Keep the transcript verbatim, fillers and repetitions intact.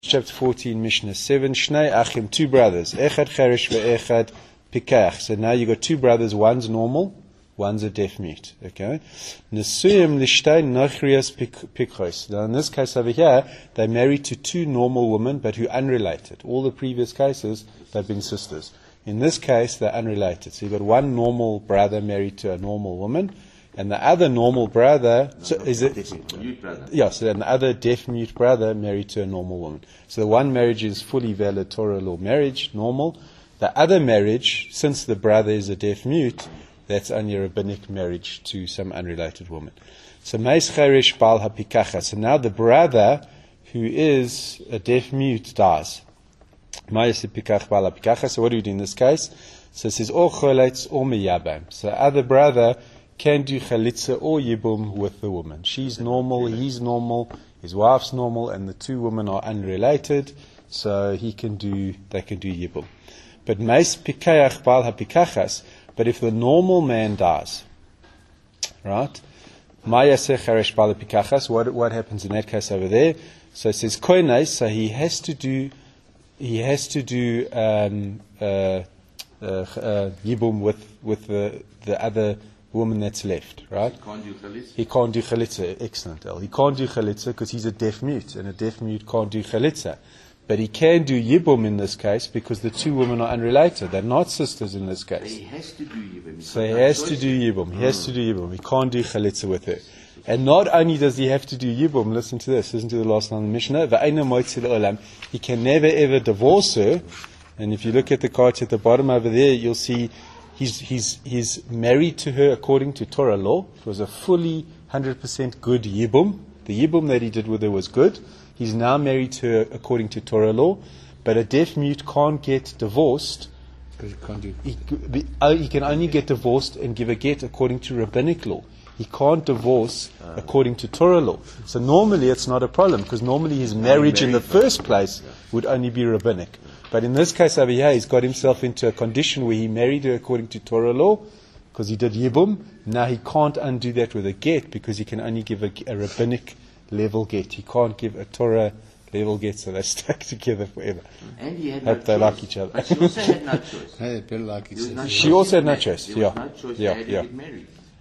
Chapter fourteen, Mishnah seven. Shnei achim, two brothers. Echad cheresh ve'echad pikach. So now you got two brothers. One's normal, one's a deaf mute. Okay. Nesuyim lishtei nochrias pikchos. Now in this case over here, they're married to two normal women, but who are unrelated. All the previous cases, they've been sisters. In this case, they're unrelated. So you've got one normal brother married to a normal woman, and the other normal brother, no, so no, is it? Mute brother. Yeah, so then the other deaf mute brother married to a normal woman. So the one marriage is fully valid Torah law marriage, normal. The other marriage, since the brother is a deaf mute, that's only a rabbinic marriage to some unrelated woman. So meis cheresh bal hapikacha. So now the brother who is a deaf mute dies. So what do we do in this case? So it says, or choletz or meyabam. So other brother can do chalitza or yibum with the woman. She's normal, he's normal, his wife's normal, and the two women are unrelated, so he can do, they can do yibum. But meis pikayach bal hapikachas, but if the normal man dies, right? Ma yaseh cheresh bal hapikachas, what what happens in that case over there? So it says koines, so he has to do he has to do um, uh, uh, uh, yibum with with the the other woman that's left, right? He can't do chalitza. He can't do chalitza. Excellent, El. He can't do chalitza because he's a deaf mute, and a deaf mute can't do chalitza. But he can do yibum in this case because the two women are unrelated. They're not sisters in this case. He has to do yibum. So he has to do yibum. He has to do yibum. He can't do chalitza with her. And not only does he have to do yibum, listen to this, listen to the last line of the Mishnah, v'eino moitzi le'olam, he can never ever divorce her. And if you look at the card at the bottom over there, you'll see He's, he's, he's married to her according to Torah law. It was a fully one hundred percent good yibum. The yibum that he did with her was good. He's now married to her according to Torah law. But a deaf mute can't get divorced. Because he can't do he, the, uh, he can only get divorced and give a get according to rabbinic law. He can't divorce according to Torah law. So normally it's not a problem, because normally his marriage in the first place would only be rabbinic. But in this case over here, he's got himself into a condition where he married her according to Torah law, because he did yibum. Now he can't undo that with a get, because he can only give a, a rabbinic level get. He can't give a Torah level get, so they're stuck together forever. And he had Hope no they choice. like each other. But she also had no choice. Hey, like she also had no choice. There Yeah, was no choice. yeah, They had to yeah. get married.